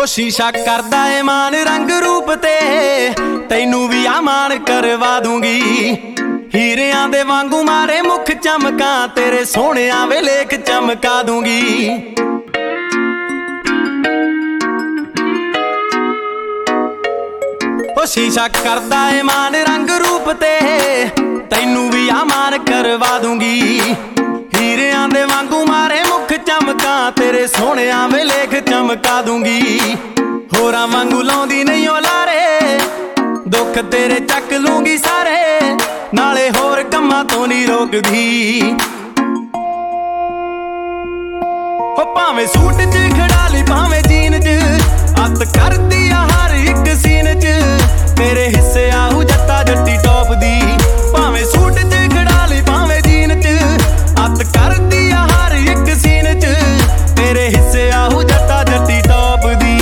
ਉਹ ਸ਼ੀਸ਼ਾ ਕਰਦਾ ਏ ਮਾਨ ਰੰਗ ਰੂਪ ਤੇ ਤੈਨੂੰ ਵੀ ਆ ਮਾਨ ਕਰਵਾ ਦੂੰਗੀ। ਹੀਰਿਆਂ ਦੇ ਵਾਂਗੂ ਮਾਰੇ ਮੁਖ ਚਮਕਾਂ ਤੇਰੇ ਸੋਹਣਿਆਂ ਵੇ ਲੇਖ ਚਮਕਾ ਦੂੰਗੀ। ਉਹ ਸ਼ੀਸ਼ਾ ਕਰਦਾ ਏ ਮਾਨ ਰੰਗ ਰੂਪ ਤੇ ਤੈਨੂੰ ਵੀ ਆ ਮਾਨ ਕਰਵਾ ਦੂੰਗੀ। ਹੀਰਿਆਂ ਦੇ ਵਾਂਗੂ ਮਾਰੇ ਮੁਖ ਚਮਕਾਂ ਤੇਰੇ ਸੋਹਣਿਆਂ ਵੇ ਲੇਖ ਚਮਕਾ ਦੂੰਗੀ। ਹੋਰਾਂ ਵਾਂਗੂ ਲਾਉਂਦੀ ਨਹੀਂ ਓ ਲਾਰੇ ਦੁੱਖ ਤੇਰੇ ਚੱਕ ਲੂੰਗੀ ਸਾਰੇ ਨਾਲੇ ਹੋਰ ਕੰਮਾਂ ਤੋਂ ਨਹੀਂ ਰੋਕਦੀ। ਹੋ ਭਾਵੇਂ ਸੂਟ 'ਚ ਖੜਾ ਲਈ ਭਾਵੇਂ ਜੀਨ 'ਚ ਅੱਤ ਕਰਦੀ ਆ ਹਰ ਇੱਕ ਸੀਨ 'ਚ ਤੇਰੇ ਹਿੱਸੇ ਆਹੂ ਜੱਟਾ ਜੱਟੀ ਟੌਪ ਦੀ। ਭਾਵੇਂ ਸੂਟ 'ਚ ਖੜਾ ਲਈ ਭਾਵੇਂ ਜੀਨ 'ਚ ਅੱਤ ਕਰਦੀ ਆ ਹਰ ਇੱਕ ਸੀਨ 'ਚ ਤੇਰੇ ਹਿੱਸੇ ਆਹੂ ਜੱਟਾ ਜੱਟੀ ਟੌਪ ਦੀ।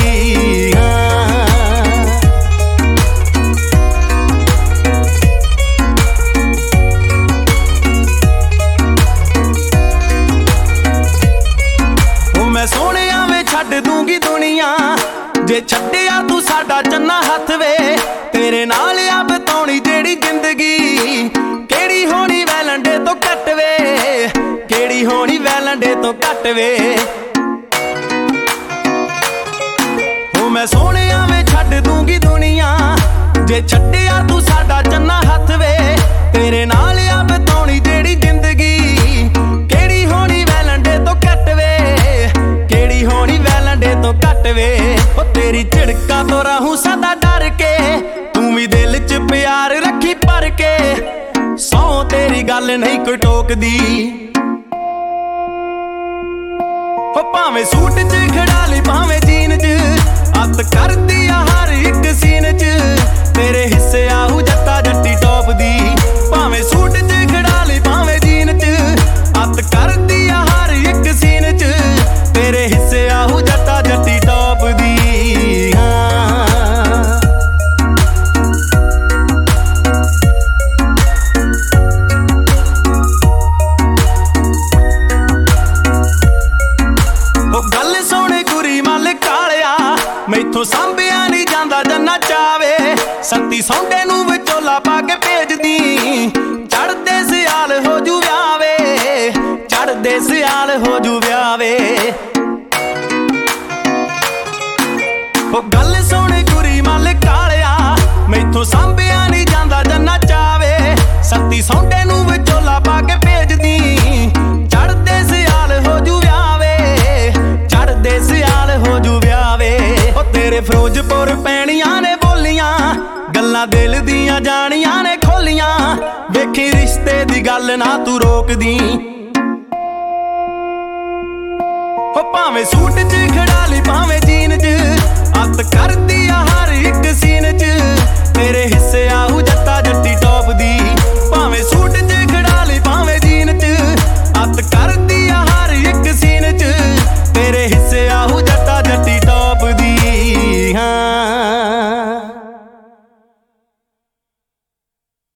ਮੈਂ ਸੋਹਣਿਆਂ ਵੇ ਛੱਡ ਦੂੰਗੀ ਦੁਨੀਆ ਜੇ ਛੱਡਿਆ ਤੂੰ ਸਾਡਾ ਚੰਨਾ ਹੱਥ ਵੇ। ਤੇਰੇ ਨਾਲ ਆ ਬਤਾਉਣੀ ਜਿਹੜੀ ਜ਼ਿੰਦਗੀ ਕਿਹੜੀ ਹੋਣੀ ਵੈਲੰਡੇ ਤੋਂ ਘੱਟ ਵੇ ਕਿਹੜੀ ਹੋਣੀ ਵੈਲੰਡੇ ਤੋਂ ਘੱਟ ਵੇ। ਹੋ ਮੈਂ ਸੋਹਣਿਆਂ ਵੇ ਛੱਡ ਦੂੰਗੀ ਦੁਨੀਆ ਜੇ ਛੱਡਿਆ ਤੂੰ ਸਾਡਾ ਚੰਨਾ ਹੱਥ ਵੇ। ਤੇਰੇ ਨਾਲ ਆ ਬਤਾਉਣੀ ਜਿਹੜੀ ਜ਼ਿੰਦਗੀ ਕਿਹੜੀ ਹੋਣੀ ਵੈਲੰਡੇ ਤੋਂ ਘੱਟ ਵੇ ਕਿਹੜੀ ਹੋਣੀ ਵੈਲੰਡੇ ਤੋਂ ਘੱਟ ਵੇ। ਉਹ ਤੇਰੀ ਝਿੜਕਾਂ ਤੋਂ ਰਹੂੰ ਸਦਾ ਡਰ ਕੇ ਤੂੰ ਵੀ ਦਿਲ 'ਚ ਪਿਆਰ ਰੱਖੀ ਭਰ ਕੇ ਸਹੁੰ ਤੇਰੀ ਗੱਲ ਨਹੀਂ ਕੋਈ ਟੋਕਦੀ। ਹੋ ਭਾਵੇਂ ਸੂਟ 'ਚ ਖੜਾ ਲਈ ਭਾਵੇਂ ਜੀਨ 'ਚ ਅੱਤ ਕਰਦੀ ਆ ਹਰ ਇੱਕ ਸੀਨ 'ਚ ਤੇਰੇ ਹਿੱਸੇ ਆਹੂ ਜੱਟਾ ਜੱਟੀ ਟੌਪ ਦੀ। ਭਾਵੇਂ ਸੂਟ 'ਚ ਖੜਾ ਲਈ ਭਾਵੇਂ ਜੀਨ 'ਚ ਅੱਤ ਕਰਦੀ ਆ ਹਰ ਇੱਕ ਸੀਨ 'ਚ ਤੇਰੇ ਹਿੱਸੇ ਆਹੂ ਜੱਟਾ ਜੱਟੀ ਟੌਪ ਦੀ। ਉਹ ਗੱਲ ਸੋਹਣੇ ਗੁਰੀ ਮੱਲ ਕਾਲਿਆ ਮੈਥੋਂ ਸਾਂਭਿਆ ਨਹੀਂ ਜਾਂਦਾ ਜੰਨਾ ਚਾਵੇ। ਸੱਤੀ ਸੌਂਡੇ ਨੂੰ ਵਿਚੋਲਾ ਪਾ ਕੇ ਭੇਜਦੀ ਚੜ੍ਹਦੇ ਸਿਆਲ ਹੋ ਜੂ ਵਿਆਹ ਵੇ ਚੜ੍ਹਦੇ ਸਿਆਲ ਹੋ ਜੂ ਵਿਆਹ ਵੇ। ਉਹ ਗੱਲ ਸੋਹਣੇ ਗੁਰੀ ਮੱਲ ਕਾਲਿਆ ਮੈਥੋਂ ਸਾਂਭਿਆ ਨਹੀਂ ਜਾਂਦਾ ਜੰਨਾ ਚਾਵੇ। ਸੱਤੀ ਸੌਂਡੇ ਨੂੰ ਵਿਚੋਲਾ ਪਾ ਕੇ ਭੇਜਦੀ ਚੜ੍ਹਦੇ ਸਿਆਲ ਹੋ ਜੂ ਵਿਆਹ ਵੇ ਚੜ੍ਹਦੇ ਸਿਆਲ ਹੋ ਜੂ ਵਿਆਹ ਵੇ। ਉਹ ਤੇਰੇ ਫਿਰੋਜ਼ਪੁਰ ਪੈਣੀਆਂ ਨੇ ਬੋਲੀਆਂ ਗੱਲਾਂ ਦਿਲ ਦੀਆਂ ਜਾਣੀਆਂ ਨੇ ਖੋਲੀਆਂ ਵੇਖੀ ਰਿਸ਼ਤੇ ਦੀ ਗੱਲ ਨਾ ਤੂੰ ਰੋਕਦੀ। ਹੋ ਭਾਵੇਂ ਸੂਟ 'ਚ ਖੜਾ ਲਈ ਭਾਵੇਂ ਜੀਨ 'ਚ ਅੱਤ ਕਰਦੀ ਆ ਹਰ ਇੱਕ ਸੀਨ 'ਚ